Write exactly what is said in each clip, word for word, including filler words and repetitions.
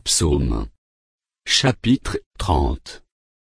Psaume. Chapitre trente.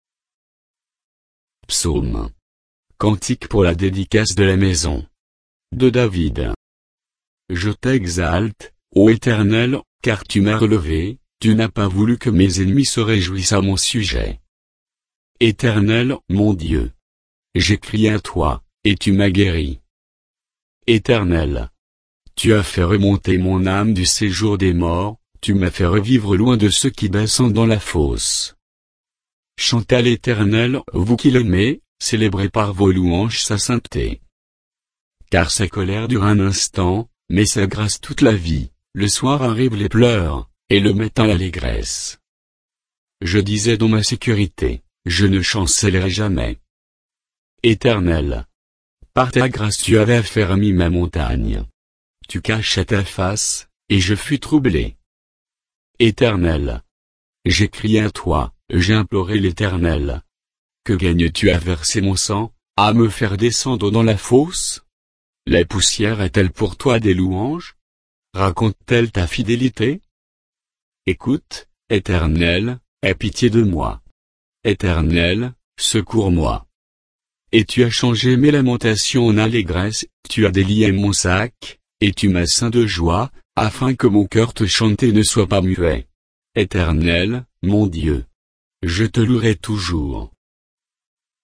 Psaume. Cantique pour la dédicace de la maison de David. Je t'exalte, ô Éternel, car tu m'as relevé, tu n'as pas voulu que mes ennemis se réjouissent à mon sujet. Éternel, mon Dieu, j'ai crié à toi, et tu m'as guéri. Éternel, tu as fait remonter mon âme du séjour des morts, tu m'as fait revivre loin de ceux qui descendent dans la fosse. Chantez à l'Éternel, vous qui l'aimez, célébrez par vos louanges sa sainteté. Car sa colère dure un instant, mais sa grâce toute la vie, le soir arrivent les pleurs, et le matin l'allégresse. Je disais dans ma sécurité, je ne chancellerai jamais. Éternel, par ta grâce tu avais affermi ma montagne. Tu cachais ta face, et je fus troublé. Éternel, j'ai crié à toi, j'ai imploré l'Éternel. Que gagnes-tu à verser mon sang, à me faire descendre dans la fosse? La poussière est-elle pour toi des louanges? Raconte-t-elle ta fidélité? Écoute, Éternel, aie pitié de moi. Éternel, secours-moi. Et tu as changé mes lamentations en allégresse, tu as délié mon sac, et tu m'as ceint de joie, afin que mon cœur te chante et ne soit pas muet. Éternel, mon Dieu, je te louerai toujours.